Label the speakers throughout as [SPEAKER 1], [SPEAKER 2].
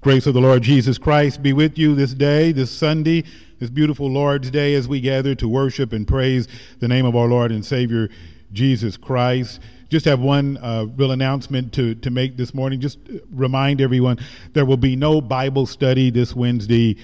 [SPEAKER 1] Grace of the Lord Jesus Christ be with you this day, this Sunday, this beautiful Lord's Day, as we gather to worship and praise the name of our Lord and Savior, Jesus Christ. Just have one real announcement to make this morning. Just remind everyone there will be no Bible study this Wednesday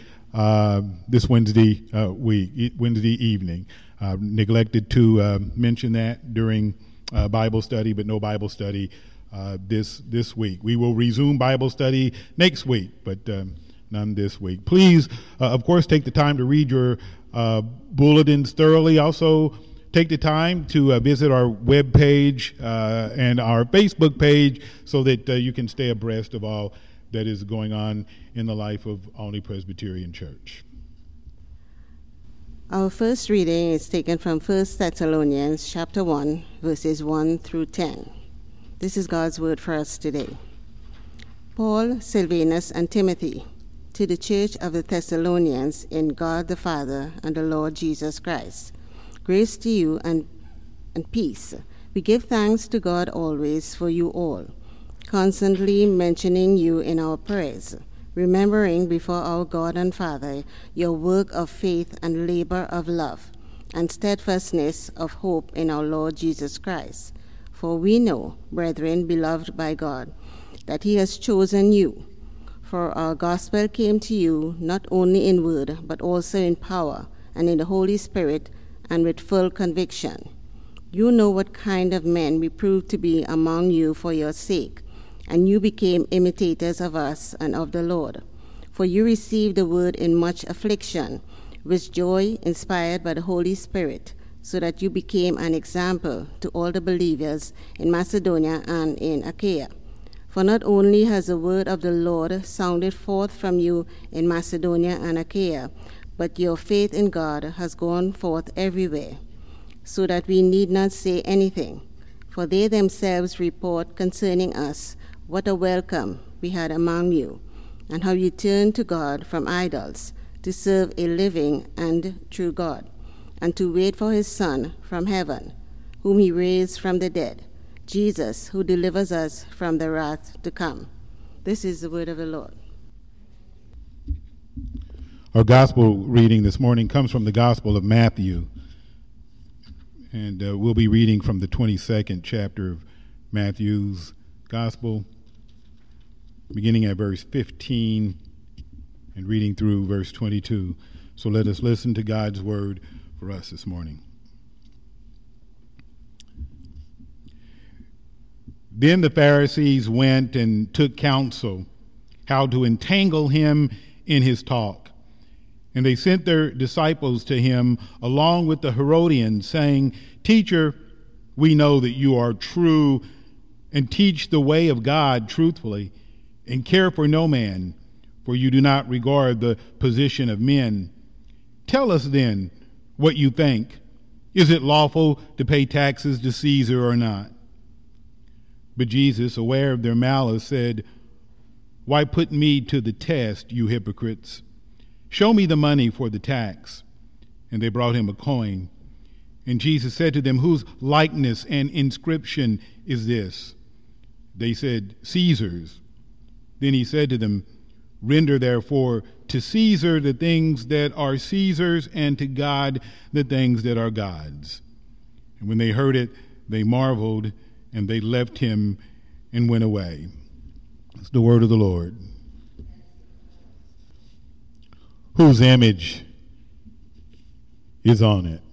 [SPEAKER 1] evening. Neglected to mention that during Bible study, but no Bible study this week. We will resume Bible study next week, but none this week. Please, of course, take the time to read your bulletins thoroughly. Also, take the time to visit our web page and our Facebook page so that you can stay abreast of all that is going on in the life of Olney Presbyterian Church.
[SPEAKER 2] Our first reading is taken from 1 Thessalonians chapter 1, verses 1 through 10. This is God's word for us today. Paul, Silvanus, and Timothy, to the church of the Thessalonians in God the Father and the Lord Jesus Christ. Grace to you and peace. We give thanks to God always for you all, constantly mentioning you in our prayers, remembering before our God and Father your work of faith and labor of love, and steadfastness of hope in our Lord Jesus Christ. For we know, brethren, beloved by God, that he has chosen you. For our gospel came to you not only in word, but also in power, and in the Holy Spirit, and with full conviction. You know what kind of men we proved to be among you for your sake, and you became imitators of us and of the Lord. For you received the word in much affliction, with joy inspired by the Holy Spirit, so that you became an example to all the believers in Macedonia and in Achaia. For not only has the word of the Lord sounded forth from you in Macedonia and Achaia, but your faith in God has gone forth everywhere, so that we need not say anything. For they themselves report concerning us what a welcome we had among you, and how you turned to God from idols to serve a living and true God, and to wait for his Son from heaven, whom he raised from the dead, Jesus, who delivers us from the wrath to come. This is the word of the Lord.
[SPEAKER 1] Our gospel reading this morning comes from the Gospel of Matthew, and we'll be reading from the 22nd chapter of Matthew's Gospel, beginning at verse 15 and reading through verse 22. So let us listen to God's word for us this morning. Then the Pharisees went and took counsel how to entangle him in his talk. And they sent their disciples to him along with the Herodians, saying, Teacher, we know that you are true and teach the way of God truthfully and care for no man, for you do not regard the position of men. Tell us then what you think. Is it lawful to pay taxes to Caesar or not? But Jesus, aware of their malice, said, Why put me to the test, you hypocrites? Show me the money for the tax. And they brought him a coin. And Jesus said to them, Whose likeness and inscription is this? They said, Caesar's. Then he said to them, Render therefore to Caesar the things that are Caesar's, and to God the things that are God's. And when they heard it, they marveled, and they left him and went away. It's the word of the Lord. Whose image is on it?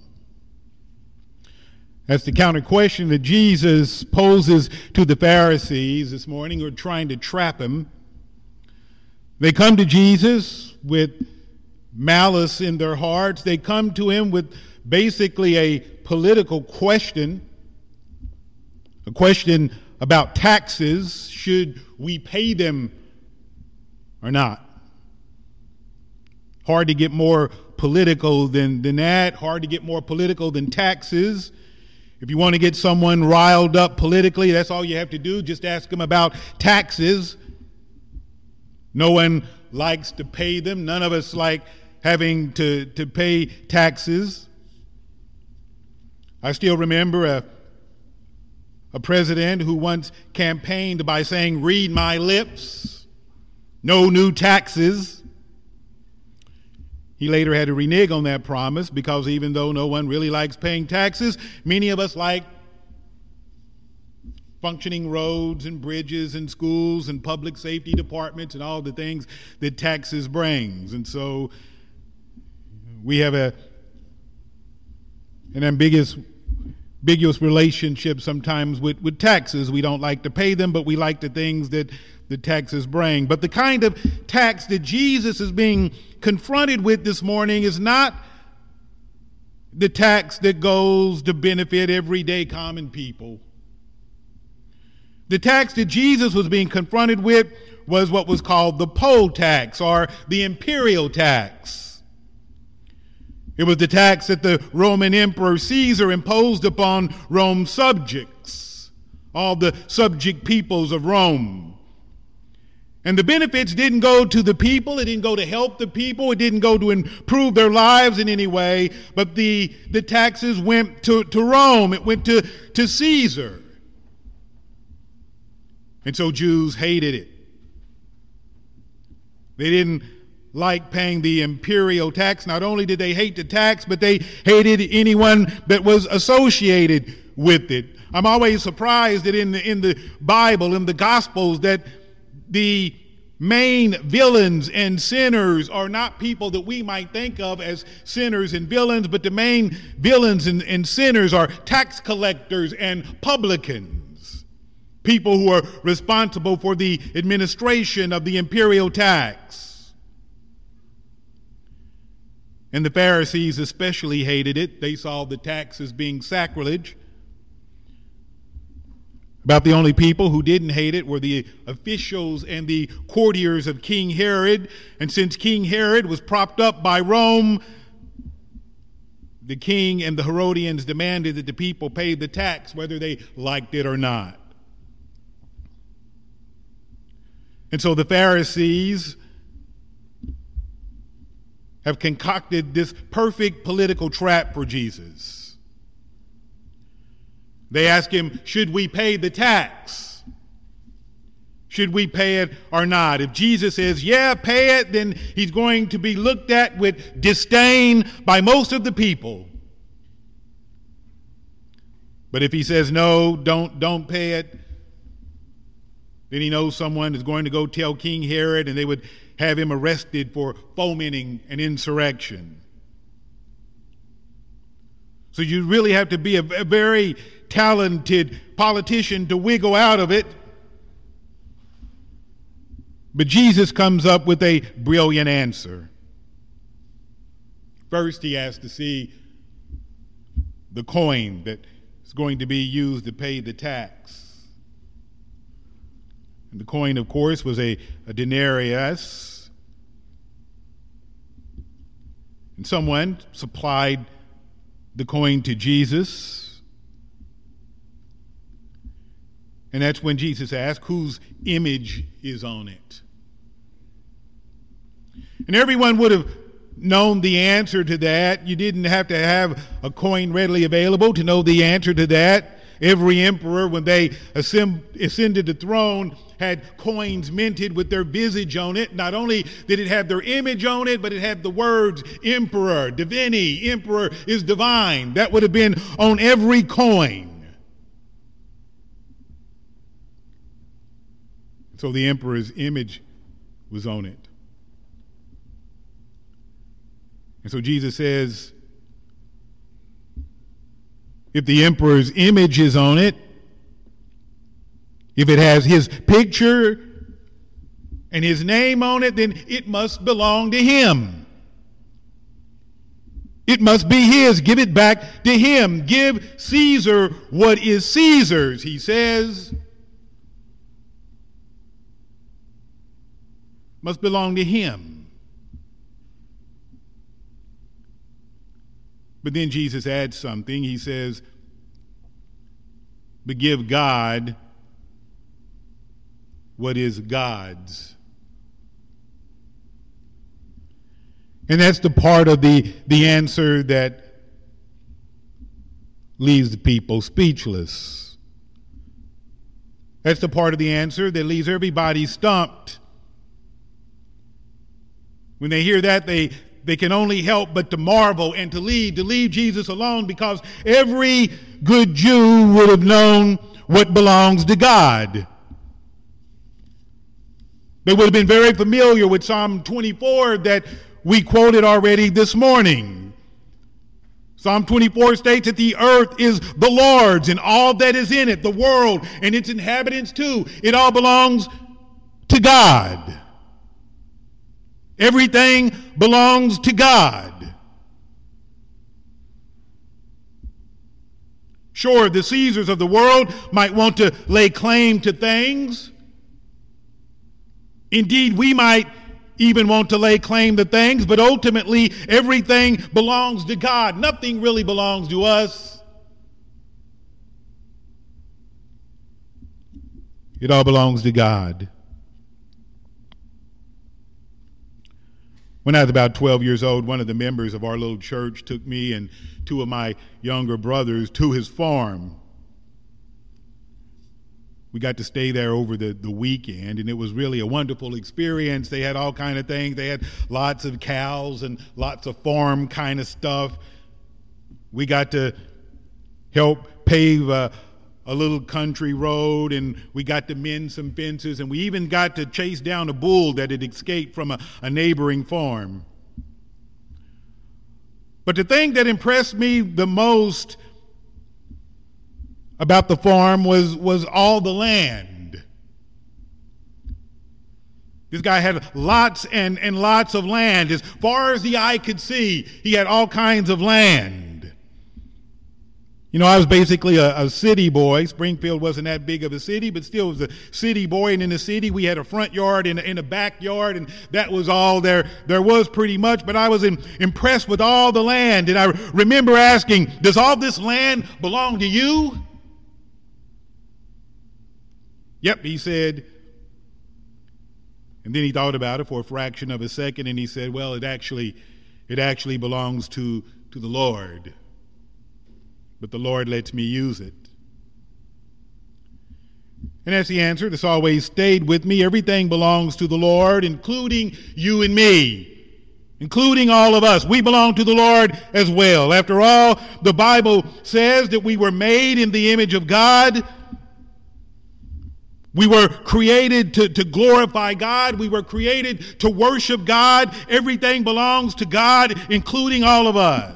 [SPEAKER 1] That's the counter question that Jesus poses to the Pharisees this morning, who are trying to trap him. They come to Jesus with malice in their hearts. They come to him with basically a political question, a question about taxes. Should we pay them or not? Hard to get more political than that. Hard to get more political than taxes. If you want to get someone riled up politically, that's all you have to do. Just ask them about taxes. No one likes to pay them. None of us like having to pay taxes. I still remember a president who once campaigned by saying, "Read my lips." no new taxes. He later had to renege on that promise because even though no one really likes paying taxes, many of us like functioning roads and bridges and schools and public safety departments and all the things that taxes brings. And so we have an ambiguous relationship sometimes with taxes. We don't like to pay them, but we like the things that the taxes bring. But the kind of tax that Jesus is being confronted with this morning is not the tax that goes to benefit everyday common people. The tax that Jesus was being confronted with was what was called the poll tax, or the imperial tax. It was the tax that the Roman Emperor Caesar imposed upon Rome's subjects, all the subject peoples of Rome. And the benefits didn't go to the people, it didn't go to help the people, it didn't go to improve their lives in any way, but the taxes went to Rome, it went to Caesar. And so Jews hated it. They didn't like paying the imperial tax. Not only did they hate the tax, but they hated anyone that was associated with it. I'm always surprised that in the Bible, in the Gospels, that the main villains and sinners are not people that we might think of as sinners and villains, but the main villains and sinners are tax collectors and publicans, people who are responsible for the administration of the imperial tax. And the Pharisees especially hated it. They saw the tax as being sacrilege. About the only people who didn't hate it were the officials and the courtiers of King Herod. And since King Herod was propped up by Rome, the king and the Herodians demanded that the people pay the tax whether they liked it or not. And so the Pharisees have concocted this perfect political trap for Jesus. They ask him, should we pay the tax? Should we pay it or not? If Jesus says, yeah, pay it, then he's going to be looked at with disdain by most of the people. But if he says, no, don't pay it, then he knows someone is going to go tell King Herod, and they would have him arrested for fomenting an insurrection. So you really have to be a very talented politician to wiggle out of it. But Jesus comes up with a brilliant answer. First, he has to see the coin that is going to be used to pay the tax. And the coin, of course, was a denarius. And someone supplied the coin to Jesus. And that's when Jesus asked, whose image is on it? And everyone would have known the answer to that. You didn't have to have a coin readily available to know the answer to that. Every emperor, when they ascended the throne, had coins minted with their visage on it. Not only did it have their image on it, but it had the words emperor, divini, emperor is divine. That would have been on every coin. So the emperor's image was on it. And so Jesus says, if the emperor's image is on it, if it has his picture and his name on it, then it must belong to him. It must be his. Give it back to him. Give Caesar what is Caesar's, he says. Must belong to him. But then Jesus adds something. He says, but give God what is God's. And that's the part of the answer that leaves the people speechless. That's the part of the answer that leaves everybody stumped. When they hear that, they can only help but to marvel and to leave Jesus alone, because every good Jew would have known what belongs to God. They would have been very familiar with Psalm 24 that we quoted already this morning. Psalm 24 states that the earth is the Lord's and all that is in it, the world and its inhabitants too. It all belongs to God. Everything belongs to God. Sure, the Caesars of the world might want to lay claim to things. Indeed, we might even want to lay claim to things, but ultimately everything belongs to God. Nothing really belongs to us. It all belongs to God. When I was about 12 years old, one of the members of our little church took me and two of my younger brothers to his farm. We got to stay there over the weekend, and it was really a wonderful experience. They had all kind of things. They had lots of cows and lots of farm kind of stuff. We got to help pave a little country road, and we got to mend some fences, and we even got to chase down a bull that had escaped from a neighboring farm. But the thing that impressed me the most about the farm was all the land. This guy had lots and lots of land. As far as the eye could see, he had all kinds of land. You know, I was basically a city boy. Springfield wasn't that big of a city, but still was a city boy. And in the city, we had a front yard and a backyard, and that was all there was pretty much. But I was impressed with all the land. And I remember asking, does all this land belong to you? Yep, he said. And then he thought about it for a fraction of a second, and he said, well, it actually belongs to the Lord. But the Lord lets me use it. And as he answered, it's always stayed with me. Everything belongs to the Lord, including you and me, including all of us. We belong to the Lord as well. After all, the Bible says that we were made in the image of God. We were created to glorify God. We were created to worship God. Everything belongs to God, including all of us.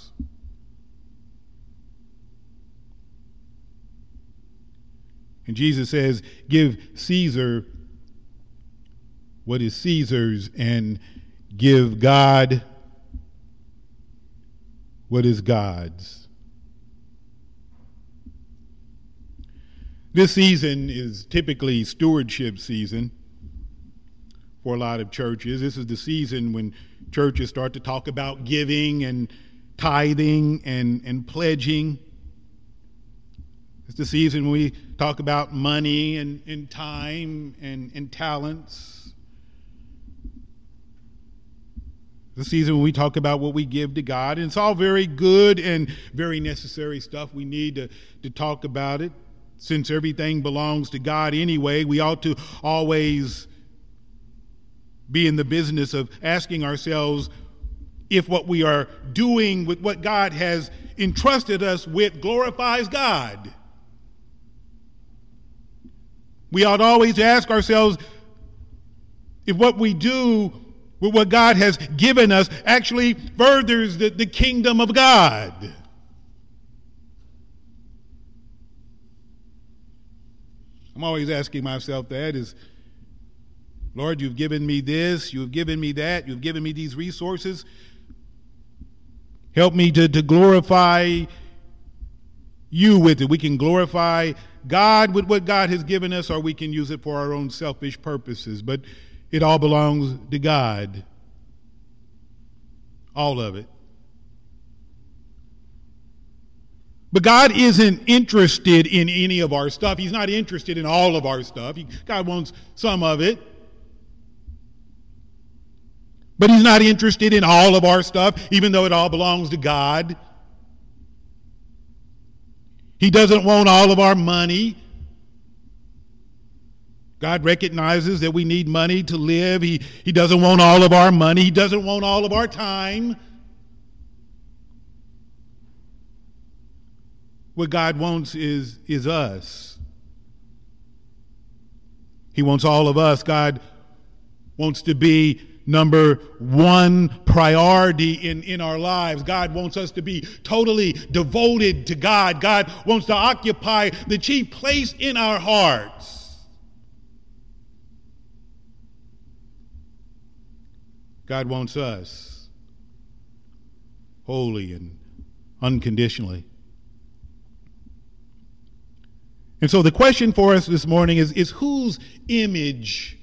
[SPEAKER 1] And Jesus says, give Caesar what is Caesar's, and give God what is God's. This season is typically stewardship season for a lot of churches. This is the season when churches start to talk about giving and tithing and pledging. It's the season when we talk about money and time and talents. The season when we talk about what we give to God. And it's all very good and very necessary stuff. We need to talk about it. Since everything belongs to God anyway, we ought to always be in the business of asking ourselves if what we are doing with what God has entrusted us with glorifies God. We ought always ask ourselves if what we do with what God has given us actually furthers the kingdom of God. I'm always asking myself that is, Lord, you've given me this, you've given me that, you've given me these resources. Help me to glorify you with it. We can glorify God with what God has given us, or we can use it for our own selfish purposes. But it all belongs to God. All of it. But God isn't interested in any of our stuff. He's not interested in all of our stuff. God wants some of it. But he's not interested in all of our stuff, even though it all belongs to God. He doesn't want all of our money. God recognizes that we need money to live. He doesn't want all of our money. He doesn't want all of our time. What God wants is us. He wants all of us. God wants to be number one priority in our lives. God wants us to be totally devoted to God. God wants to occupy the chief place in our hearts. God wants us wholly and unconditionally. And so the question for us this morning is whose image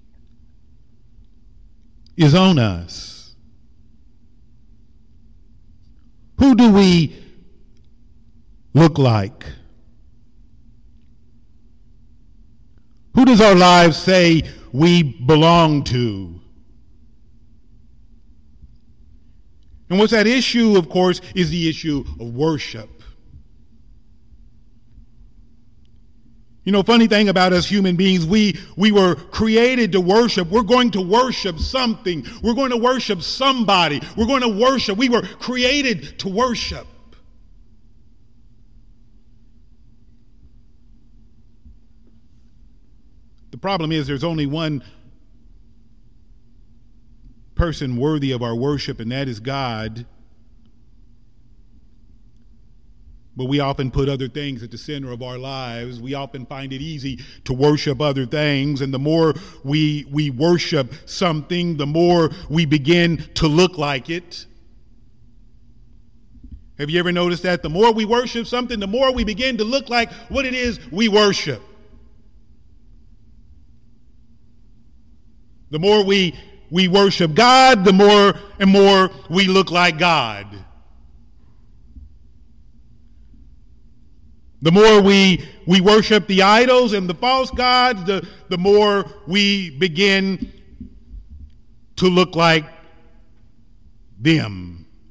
[SPEAKER 1] is on us? Who do we look like? Who does our lives say we belong to? And what's at issue, of course, is the issue of worship. You know, funny thing about us human beings, we were created to worship. We're going to worship something. We're going to worship somebody. We're going to worship. We were created to worship. The problem is there's only one person worthy of our worship, and that is God. But we often put other things at the center of our lives. We often find it easy to worship other things. And the more we worship something, the more we begin to look like it. Have you ever noticed that? The more we worship something, the more we begin to look like what it is we worship. The more we worship God, the more and more we look like God. The more we worship the idols and the false gods, the more we begin to look like them.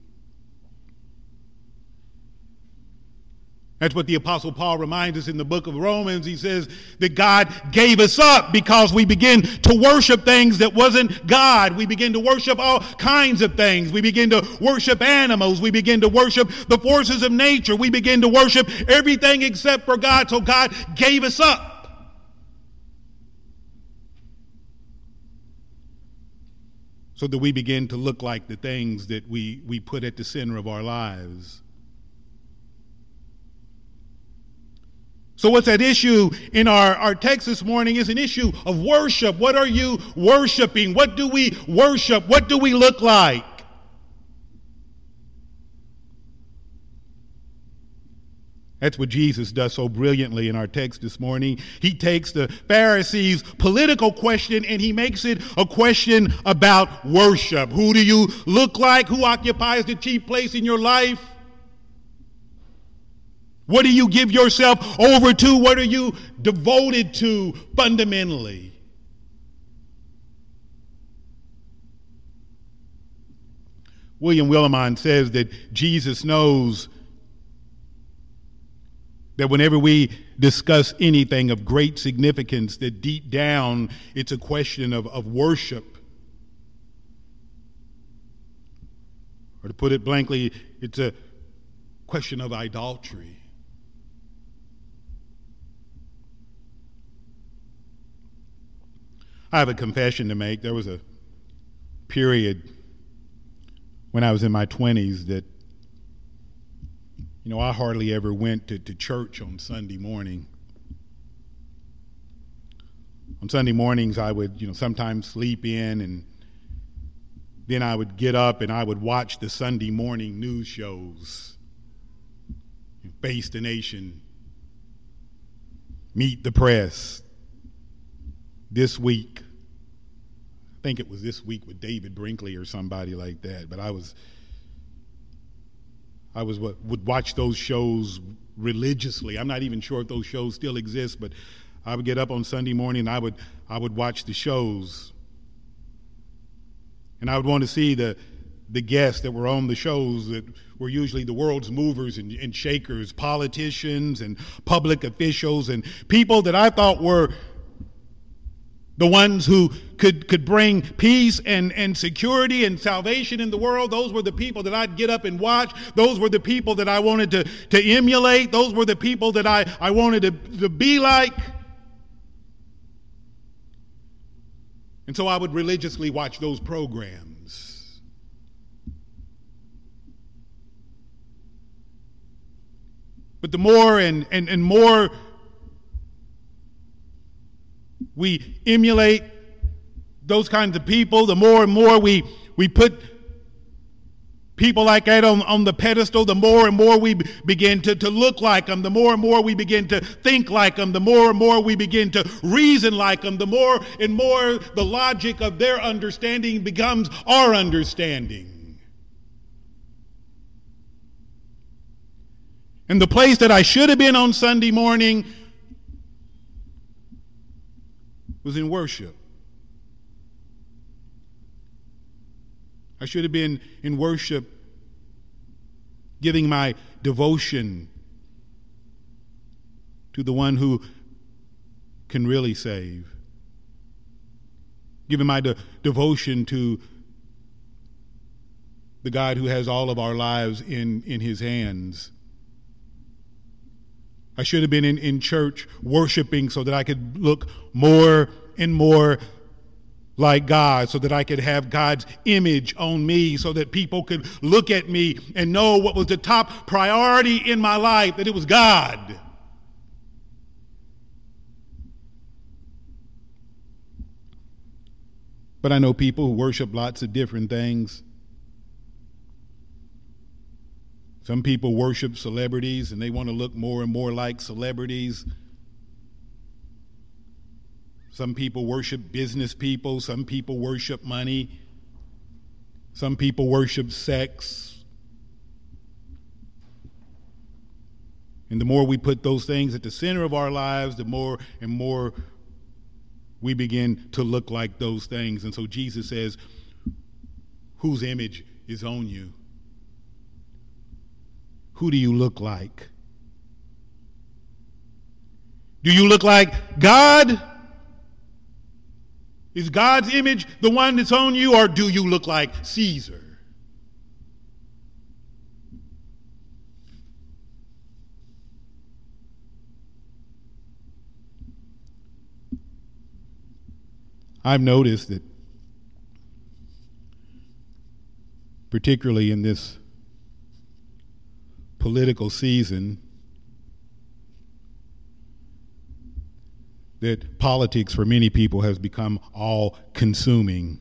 [SPEAKER 1] That's what the Apostle Paul reminds us in the book of Romans. He says that God gave us up because we begin to worship things that wasn't God. We begin to worship all kinds of things. We begin to worship animals. We begin to worship the forces of nature. We begin to worship everything except for God. So God gave us up. So that we begin to look like the things that we put at the center of our lives. So what's at issue in our text this morning is an issue of worship. What are you worshiping? What do we worship? What do we look like? That's what Jesus does so brilliantly in our text this morning. He takes the Pharisees' political question and he makes it a question about worship. Who do you look like? Who occupies the chief place in your life? What do you give yourself over to? What are you devoted to fundamentally? William Willimon says that Jesus knows that whenever we discuss anything of great significance, that deep down it's a question of worship. Or to put it blankly, it's a question of idolatry. I have a confession to make. There was a period when I was in my 20s that, I hardly ever went to church on Sunday morning. On Sunday mornings, I would, sometimes sleep in, and then I would get up and I would watch the Sunday morning news shows. Face the Nation, Meet the Press, This Week. I think it was This Week with David Brinkley or somebody like that. But I would watch those shows religiously. I'm not even sure if those shows still exist, but I would get up on Sunday morning and I would watch the shows. And I would want to see the guests that were on the shows that were usually the world's movers and shakers, politicians and public officials and people that I thought were The ones who could bring peace and security and salvation in the world, those were the people that I'd get up and watch. Those were the people that I wanted to emulate. Those were the people that I wanted to be like. And so I would religiously watch those programs. But the more and more we emulate those kinds of people, the more and more we put people like that on the pedestal, the more and more we begin to look like them, the more and more we begin to think like them, the more and more we begin to reason like them, the more and more the logic of their understanding becomes our understanding. And the place that I should have been on Sunday morning was in worship. I should have been in worship, giving my devotion to the one who can really save, giving my devotion to the God who has all of our lives in his hands. I should have been in church worshiping so that I could look more and more like God, so that I could have God's image on me, so that people could look at me and know what was the top priority in my life, that it was God. But I know people who worship lots of different things. Some people worship celebrities and they want to look more and more like celebrities. Some people worship business people. Some people worship money. Some people worship sex. And the more we put those things at the center of our lives, the more and more we begin to look like those things. And so Jesus says, whose image is on you? Who do you look like? Do you look like God? Is God's image the one that's on you, or do you look like Caesar? I've noticed that, particularly in this political season, that politics for many people has become all-consuming.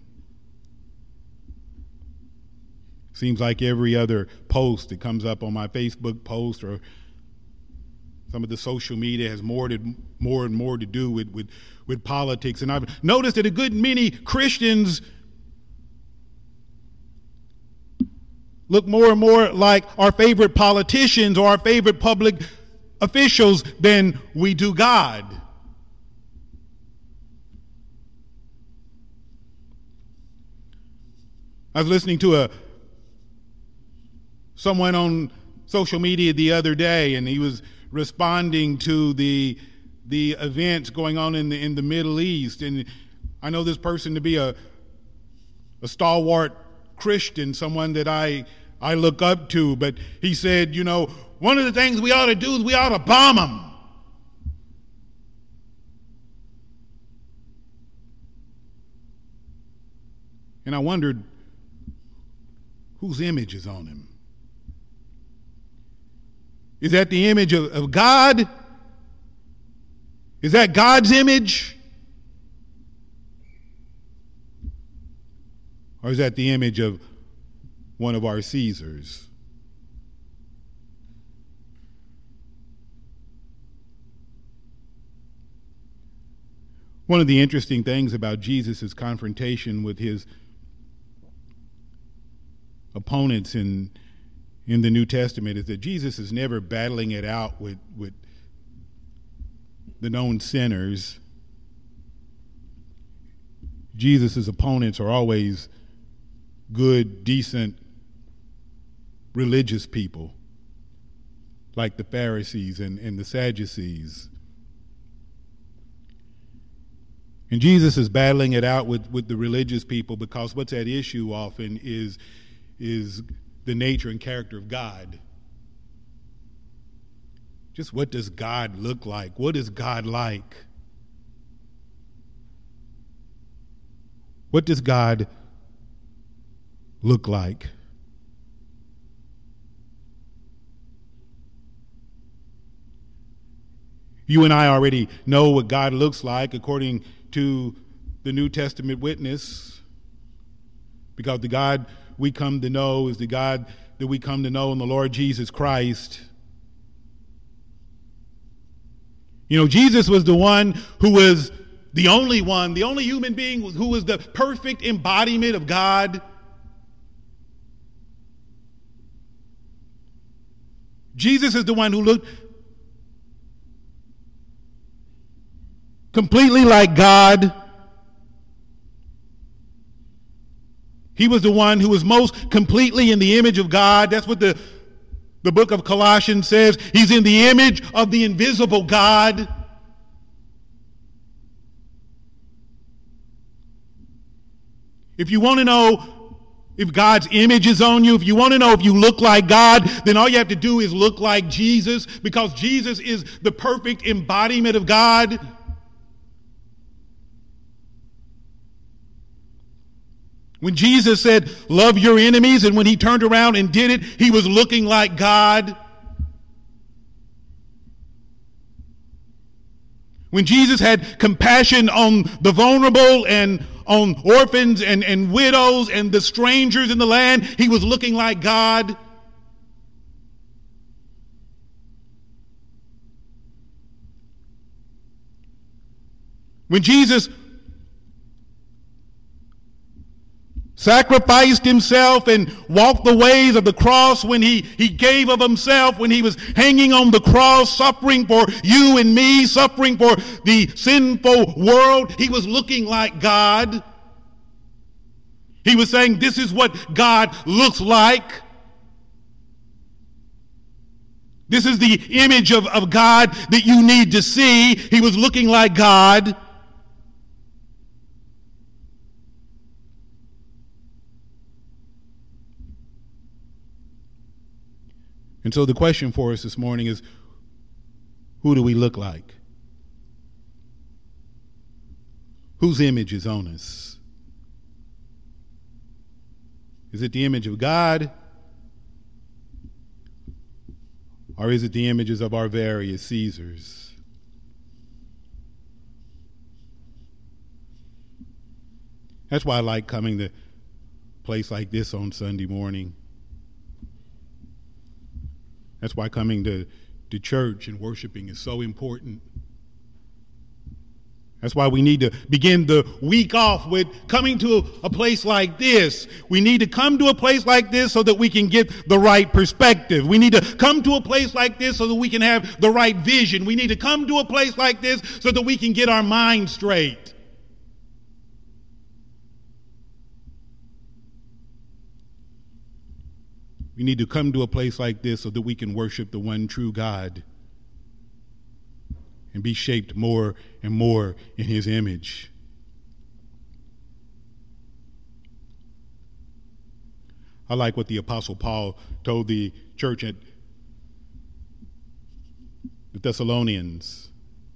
[SPEAKER 1] Seems like every other post that comes up on my Facebook post or some of the social media has more and more to do with politics. And I've noticed that a good many Christians look more and more like our favorite politicians or our favorite public officials than we do God. I was listening to someone on social media the other day, and he was responding to the events going on in the Middle East. And I know this person to be a stalwart Christian, someone that I look up to, but he said, you know, one of the things we ought to do is we ought to bomb them. And I wondered, whose image is on him? Is that the image of God? Is that God's image? Or is that the image of one of our Caesars? One of the interesting things about Jesus' confrontation with his opponents in the New Testament is that Jesus is never battling it out with the known sinners. Jesus' opponents are always good, decent, religious people, like the Pharisees and the Sadducees. And Jesus is battling it out with the religious people, because what's at issue often is the nature and character of God. Just what does God look like? What is God like? What does God look like? You and I already know what God looks like according to the New Testament witness, because the God we come to know is the God that we come to know in the Lord Jesus Christ. You know, Jesus was the one who was the only human being who was the perfect embodiment of God. Jesus is the one who looked completely like God. He was the one who was most completely in the image of God. That's what the book of Colossians says. He's in the image of the invisible God. If you want to know if God's image is on you, if you want to know if you look like God, then all you have to do is look like Jesus, because Jesus is the perfect embodiment of God. When Jesus said, love your enemies, and when he turned around and did it, he was looking like God. When Jesus had compassion on the vulnerable and on orphans and widows and the strangers in the land, he was looking like God. When Jesus sacrificed himself and walked the ways of the cross, when he gave of himself, when he was hanging on the cross, suffering for you and me, suffering for the sinful world, he was looking like God. He was saying, this is what God looks like. This is the image of God that you need to see. He was looking like God. And so the question for us this morning is, who do we look like? Whose image is on us? Is it the image of God? Or is it the images of our various Caesars? That's why I like coming to a place like this on Sunday morning. That's why coming to church and worshiping is so important. That's why we need to begin the week off with coming to a place like this. We need to come to a place like this so that we can get the right perspective. We need to come to a place like this so that we can have the right vision. We need to come to a place like this so that we can get our mind straight. We need to come to a place like this so that we can worship the one true God and be shaped more and more in his image. I like what the Apostle Paul told the church at the Thessalonians.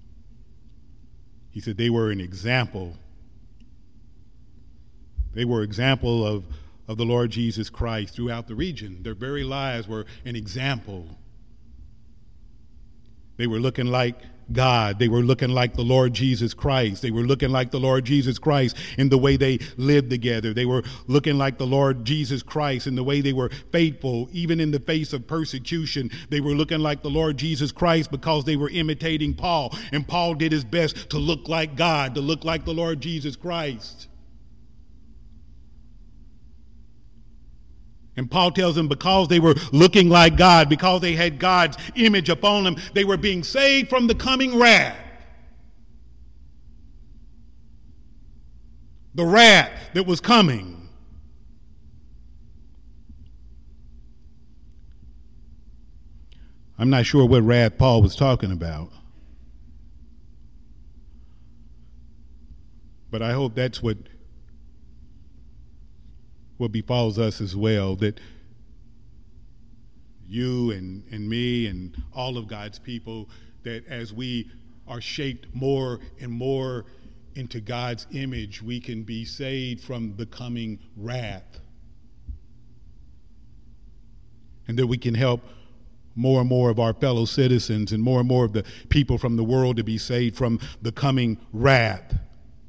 [SPEAKER 1] He said they were an example. They were an example of the Lord Jesus Christ throughout the region. Their very lives were an example. They were looking like God. They were looking like the Lord Jesus Christ. They were looking like the Lord Jesus Christ in the way they lived together. They were looking like the Lord Jesus Christ in the way they were faithful, even in the face of persecution. They were looking like the Lord Jesus Christ because they were imitating Paul. And Paul did his best to look like God, to look like the Lord Jesus Christ. And Paul tells them because they were looking like God, because they had God's image upon them, they were being saved from the coming wrath. The wrath that was coming. I'm not sure what wrath Paul was talking about. But I hope that's what befalls us as well, that you and me and all of God's people, that as we are shaped more and more into God's image, we can be saved from the coming wrath. And that we can help more and more of our fellow citizens and more of the people from the world to be saved from the coming wrath.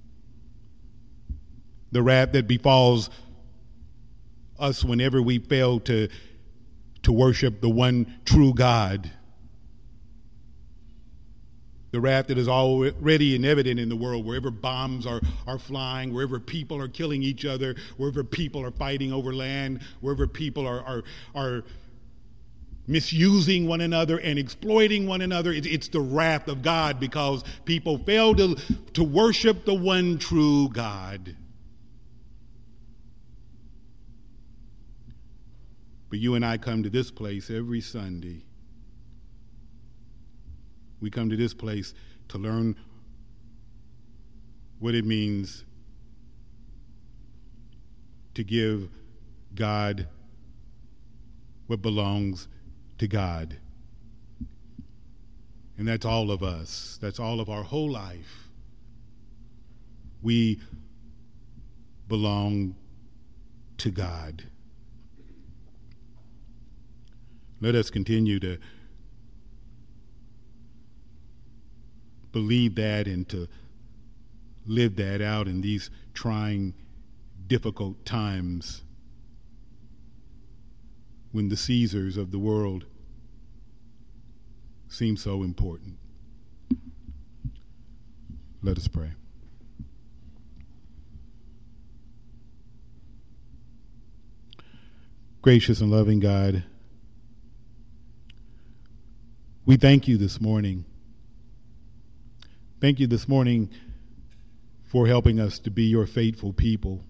[SPEAKER 1] The wrath that befalls us whenever we fail to worship the one true God. The wrath that is already evident in the world, wherever bombs are flying, wherever people are killing each other, wherever people are fighting over land, wherever people are misusing one another and exploiting one another. It's the wrath of God because people fail to worship the one true God. But you and I come to this place every Sunday. We come to this place to learn what it means to give God what belongs to God. And that's all of us. That's all of our whole life. We belong to God. Let us continue to believe that and to live that out in these trying, difficult times when the Caesars of the world seem so important. Let us pray. Gracious and loving God, we thank you this morning. Thank you this morning for helping us to be your faithful people.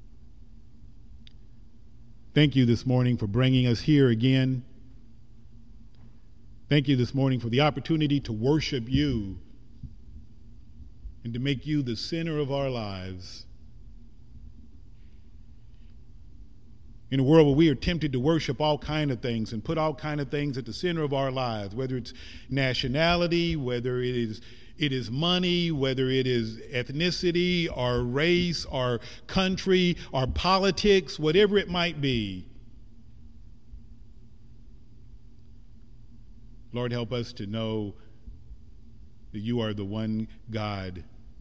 [SPEAKER 1] Thank you this morning for bringing us here again. Thank you this morning for the opportunity to worship you and to make you the center of our lives. In a world where we are tempted to worship all kinds of things and put all kinds of things at the center of our lives, whether it's nationality, whether it is money, whether it is ethnicity, or race, or country, or politics, whatever it might be. Lord, help us to know that you are the one God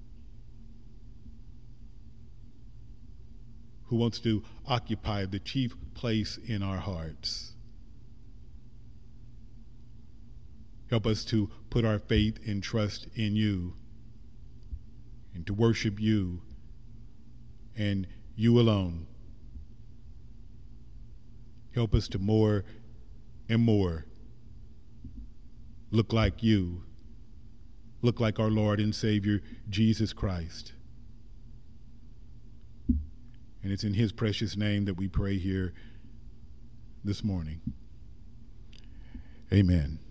[SPEAKER 1] who wants to occupy the chief place in our hearts. Help us to put our faith and trust in you and to worship you and you alone. Help us to more and more look like you, look like our Lord and Savior, Jesus Christ. And it's in his precious name that we pray here this morning. Amen.